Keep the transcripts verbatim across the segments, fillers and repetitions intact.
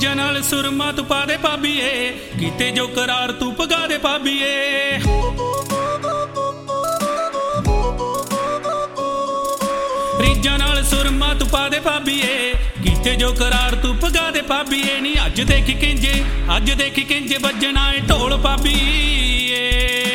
ਰੀਝਾਂ ਨਾਲ ਸੁਰਮਾ ਤੂੰ ਪਾ ਦੇ ਭਾਬੀਏ, ਕੀਤੇ ਜੋ ਕਰਾਰ ਤੂੰ ਪਗਾ ਦੇ ਭਾਬੀਏ। ਰੀਝਾਂ ਨਾਲ ਸੁਰਮਾ ਤੂੰ ਪਾ ਦੇ ਭਾਬੀਏ, ਕੀਤੇ ਜੋ ਕਰਾਰ ਤੂੰ ਪਗਾ ਦੇ ਭਾਬੀਏ। ਨੀ ਅੱਜ ਦੇਖੀ ਕਿੰਜੇ ਅੱਜ ਦੇਖੀ ਕਿੰਜੇ ਵੱਜਣਾ ਏ ਢੋਲ ਭਾਬੀਏ।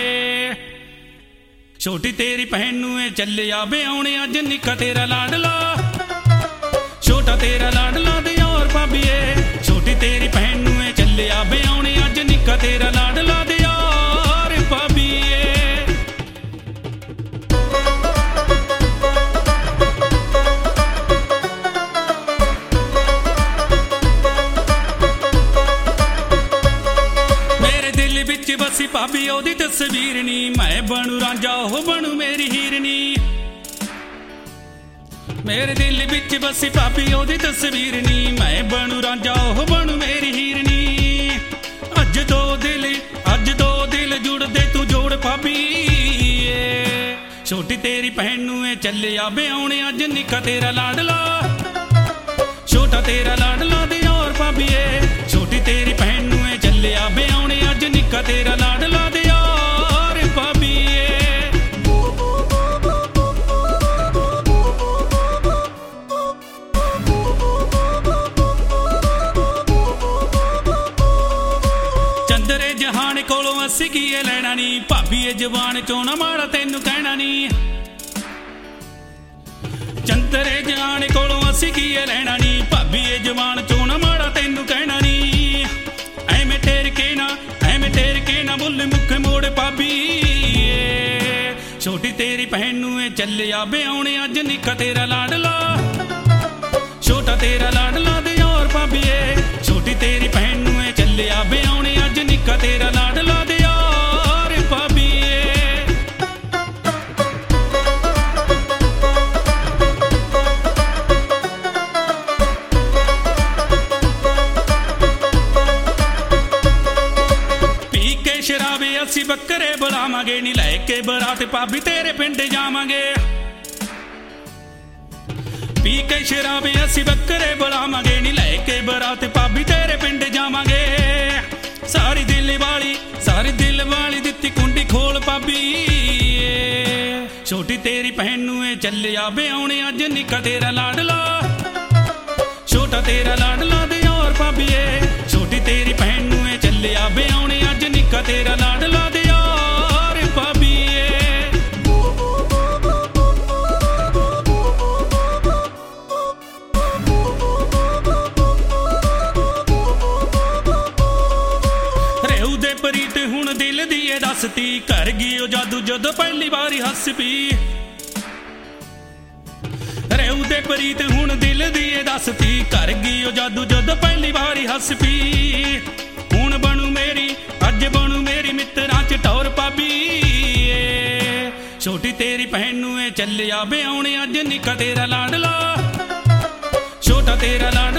ਛੋਟੀ ਤੇਰੀ ਭੈਣ ਨੂੰ ਏ ਚੱਲਿਆ ਵਿਆਹੁਣੇ ਅੱਜ ਨਿੱਕਾ ਤੇਰਾ ਲਾਡਲਾ, ਛੋਟਾ ਤੇਰਾ ਲਾਡਲਾ ਦਿਓਰ ਭਾਬੀਏ। ਛੋਟੀ ਤੇਰੀ ਭੈਣ ਨੂੰ ਏ ਚੱਲਿਆ ਵਿਆਹੁਣੇ ਅੱਜ ਨਿੱਕਾ ਤੇਰਾ ਲਾਡਲਾ ਦਿਓਰ ਭਾਬੀਏ। ਮੇਰੇ ਦਿਲ ਵਿੱਚ ਵਸੀ ਭਾਬੀ ਉਹਦੀ ਤਸਵੀਰ ਨੀ, ਮੈਂ ਬਣੂ ਰਾਂਝਾ ਉਹ ਬਣੂ ਮੇਰੀ ਹੀਰਨੀ। ਮੇਰੇ ਦਿਲ ਵਿੱਚ ਵਸੀ ਭਾਬੀ ਉਹਦੀ ਤਸਵੀਰ ਨੀ, ਮੈਂ ਬਣੂ ਰਾਂਝਾ ਉਹ ਬਣੂ ਮੇਰੀ ਹੀਰਨੀ। ਅੱਜ ਦੋ ਦਿਲ ਅੱਜ ਦੋ ਦਿਲ ਜੁੜਦੇ ਤੂੰ ਜੋੜ ਭਾਬੀਏ। ਛੋਟੀ ਤੇਰੀ ਭੈਣ ਨੂੰ ਏ ਚੱਲਿਆ ਵਿਆਹੁਣੇ ਅੱਜ ਨਿੱਕਾ ਤੇਰਾ ਲਾਡਲਾ, ਛੋਟਾ ਤੇਰਾ ਲਾਡਲਾ ਦਿਓਰ ਭਾਬੀਏ। ਛੋਟੀ ਤੇਰੀ ਭੈਣ ਨੂੰ ਏ ਚੱਲਿਆ ਵਿਆਹੁਣੇ ਅੱਜ ਨਿੱਕਾ ਤੇਰਾ ਲਾਡਲਾ ਦਿਓਰ ਭਾਬੀਏ। ਚੰਦਰੇ ਜਹਾਨ ਕੋਲੋਂ ਅਸੀਂ ਕੀਏ ਲੈਣਾ ਨੀ, ਭਾਬੀਏ ਜਵਾਨ ਚੋਂ ਨਾ ਮਾੜਾ ਤੈਨੂੰ ਕਹਿਣਾ ਨੀ। ਚੰਦਰੇ ਜਹਾਨ ਕੋਲੋਂ ਅਸੀਂ ਕੀਏ ਲੈਣਾ ਨੀ, ਭਾਬੀਏ ਜਵਾਨ ਚੋਂ ਨਾ ਮਾੜਾ ਤੈਨੂੰ ਕਹਿਣਾ ਨੀ। ਐਵੇਂ ਟੇਰ ਕੇ ਨਾ ਐਵੇਂ ਟੇਰ ਕੇ ਨਾ ਮੁੱਲ ਮੁੱਖ ਮੋੜ ਭਾਬੀਏ। ਛੋਟੀ ਤੇਰੀ ਭੈਣ ਨੂੰ ਏ ਚੱਲਿਆ ਵਿਆਹੁਣੇ ਅੱਜ ਨਿੱਕਾ ਤੇਰਾ ਲਾਡਲਾ, ਛੋਟਾ ਤੇਰਾ ਲਾਡਲਾ ਦਿਓਰ ਭਾਬੀਏ। ਛੋਟੀ ਤੇਰੀ ਭੈਣ ਨੂੰ ਏ ਚੱਲਿਆ ਵਿਆਹੁਣੇ ਅੱਜ ਨਿੱਕਾ ਤੇਰਾ ਲਾਡਲਾ ਦਿਓਰ ਭਾਬੀਏ। ਪੀ ਕੇ ਸ਼ਰਾਬੇ ਅਸੀਂ ਬੱਕਰੇ ਬੁਲਾਵਾਂਗੇ ਨੀ, ਲੈ ਕੇ ਬਰਾਤ ਭਾਬੀ ਤੇਰੇ ਪਿੰਡ ਜਾਵਾਂਗੇ। ਪੀ ਕੇ ਸ਼ਰਾਬੇ ਅਸੀਂ ਬੱਕਰੇ ਬੁਲਾਵਾਂਗੇ ਨੀ, ਲੈ ਕੇ ਬਰਾਤ ਭਾਬੀ ਤੇਰੇ ਪਿੰਡ ਜਾਵਾਂਗੇ। ਸਾਰੀ ਦਿਲ ਵਾਲੀ ਸਾਰੀ ਦਿਲ ਵਾਲੀ ਦਿੱਤੀ ਕੁੰਡੀ ਖੋਲ ਭਾਬੀਏ। ਛੋਟੀ ਤੇਰੀ ਭੈਣ ਨੂੰ ਏ ਚੱਲਿਆ ਵਿਆਹੁਣੇ ਅੱਜ ਨਿੱਕਾ ਤੇਰਾ ਲਾਡਲਾ, ਛੋਟਾ ਤੇਰਾ ਲਾਡਲਾ ਦਿਓਰ ਭਾਬੀਏ। ਛੋਟੀ ਤੇਰੀ ਭੈਣ ਨੂੰ ਏ ਚੱਲਿਆ ਵਿਆਹੁਣੇ ਅੱਜ ਨਿੱਕਾ ਤੇਰਾ ਲਾਡਲਾ ਦਿਓਰ ਭਾਬੀਏ। ਰੇਹੂ ਦੇ ਪ੍ਰੀਤ ਹੁਣ ਦਿਲ ਦੀ ਏ ਦੱਸਤੀ, ਕਰ ਗਈ ਉਹ ਜਾਦੂ ਜਦੋਂ ਪਹਿਲੀ ਵਾਰੀ ਹੱਸ ਪੀ। ਰੇਹੂ ਦੇ ਪ੍ਰੀਤ ਹੁਣ ਦਿਲ ਦੀ ਏ ਦੱਸਤੀ, ਕਰ ਗਈ ਉਹ ਜਾਦੂ ਜਦੋਂ ਪਹਿਲੀ ਵਾਰੀ ਹੱਸ ਪੀ। ਹੁਣ ਬਣੂ ਮੇਰੀ ਅੱਜ ਬਣੂ ਮੇਰੀ ਮਿੱਤਰਾਂ ਚ ਟੌਰ ਭਾਬੀਏ। ਛੋਟੀ ਤੇਰੀ ਭੈਣ ਨੂੰ ਏ ਚੱਲਿਆ ਵਿਆਹੁਣੇ ਅੱਜ ਨਿੱਕਾ ਤੇਰਾ ਲਾਡਲਾ, ਛੋਟਾ ਤੇਰਾ ਲਾਡਲਾ